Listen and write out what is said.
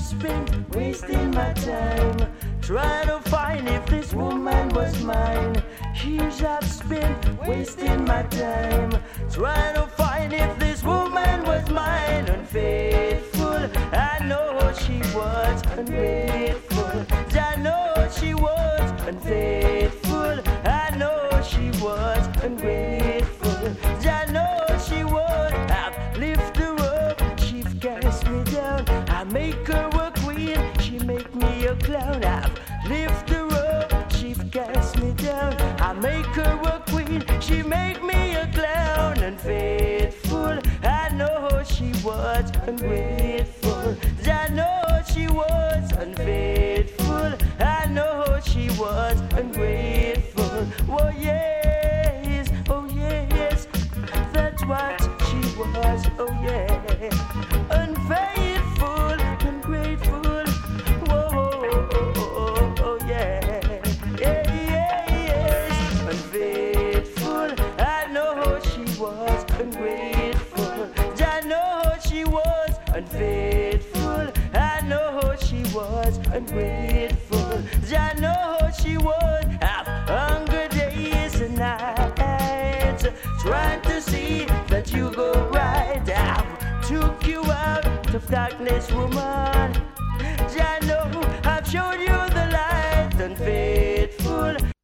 spent wasting my time trying to find if this woman was mine. Years I've spent wasting my time trying to find if this woman was mine. Unfaithful, I know she was ungrateful. I know she was unfaithful. I know she was ungrateful. I know she was. I've lifted her up, she cast me down. I make her a queen, she make me a clown. I've lifted her up, she cast me down. I make her a queen, she make me a clown. Unfaithful, I know she was ungrateful. I know she was unfaithful. I know she was ungrateful. Oh yes, that's what she was. Oh yeah, unfaithful, ungrateful. Oh yeah, yes, unfaithful. I know she was ungrateful. I know she was unfaithful. I know she was ungrateful. I know she was hunger days and nights trying to see that you go right. I took you out of darkness, woman. I know I've showed you